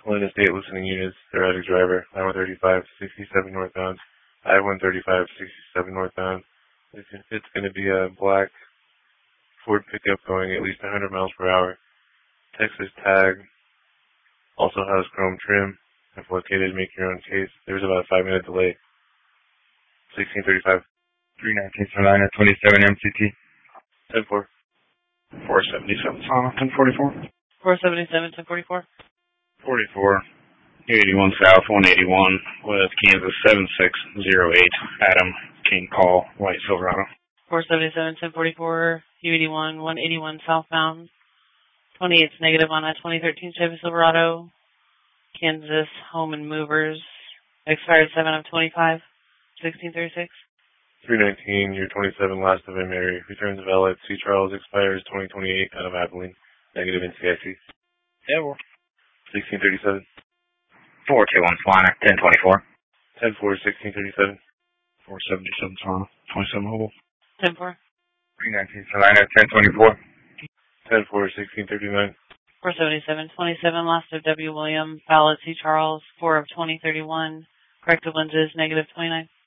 Helena State listening units, erratic driver, I-135, 67 northbound, I-135, 67 northbound. It's going to be a black Ford pickup going at least 100 miles per hour. Texas tag, also has chrome trim. If located, make your own case. There's about a 5-minute delay. 1635. 319 Salina, 27 MCT. 10-4. 477 Salina, 1044. 477, 1044. 44. 81 South, 181 with Kansas 7608. Adam King Call, White Silverado. 477, 1044. U81, 181 southbound. 28's negative on a 2013 Chevy Silverado. Kansas Home and Movers. Expired 7 of 25. 1636. 319, year 27, last of Mary. Returns of L at C. Charles, expires 2028 out of Abilene. Negative NCIC. Yeah, well. 1637. 421 Salina, 1024. 10-4, 1637. 477 Salina, 27 Mobile. 10-4. 319 Salina, 1024. 10-4, 1639. 477, 27, last of W. William, Ballot C. Charles, 4 of 2031. Corrective lenses, negative 29.